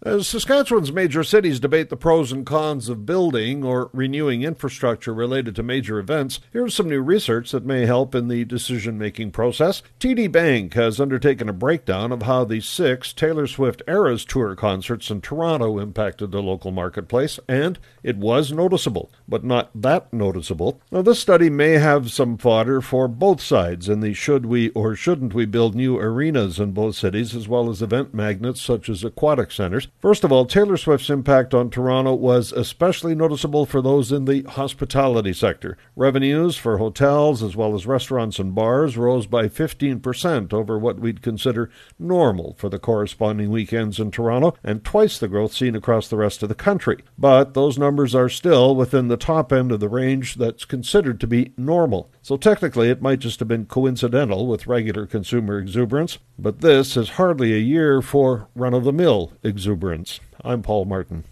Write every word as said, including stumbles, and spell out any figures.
As Saskatchewan's major cities debate the pros and cons of building or renewing infrastructure related to major events, here's some new research that may help in the decision-making process. T D Bank has undertaken a breakdown of how the six Taylor Swift Eras Tour concerts in Toronto impacted the local marketplace, and it was noticeable, but not that noticeable. Now, this study may have some fodder for both sides in the should we or shouldn't we build new arenas in both cities, as well as event magnets such as aquatic centers. First of all, Taylor Swift's impact on Toronto was especially noticeable for those in the hospitality sector. Revenues for hotels as well as restaurants and bars rose by fifteen percent over what we'd consider normal for the corresponding weekends in Toronto, and twice the growth seen across the rest of the country. But those numbers are still within the top end of the range that's considered to be normal. So technically it might just have been coincidental with regular consumer exuberance, but this is hardly a year for run-of-the-mill exuberance. I'm Paul Martin.